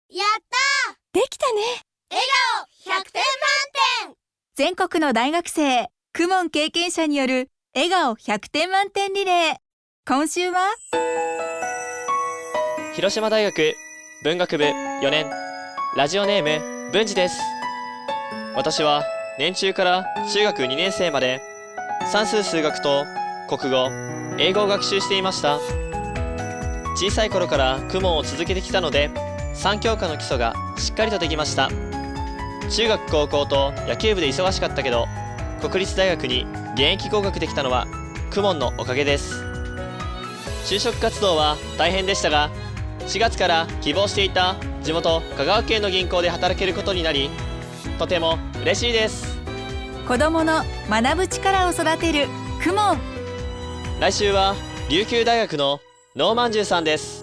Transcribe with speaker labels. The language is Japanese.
Speaker 1: やったー、
Speaker 2: できたね。
Speaker 1: 笑顔100点満点。
Speaker 2: 全国の大学生公文経験者による笑顔100点満点リレー。今週は
Speaker 3: 広島大学文学部4年、ラジオネーム文治です。私は年中から中学2年生まで算数数学と国語、英語を学習していました。小さい頃から公文を続けてきたので3教科の基礎がしっかりとできました。中学高校と野球部で忙しかったけど国立大学に現役合格できたのは公文のおかげです。就職活動は大変でしたが、4月から希望していた地元香川県の銀行で働けることになり、とても嬉しいです。
Speaker 2: 子どもの学ぶ力を育てる公文。
Speaker 3: 来週は琉球大学の能まんじゅうさんです。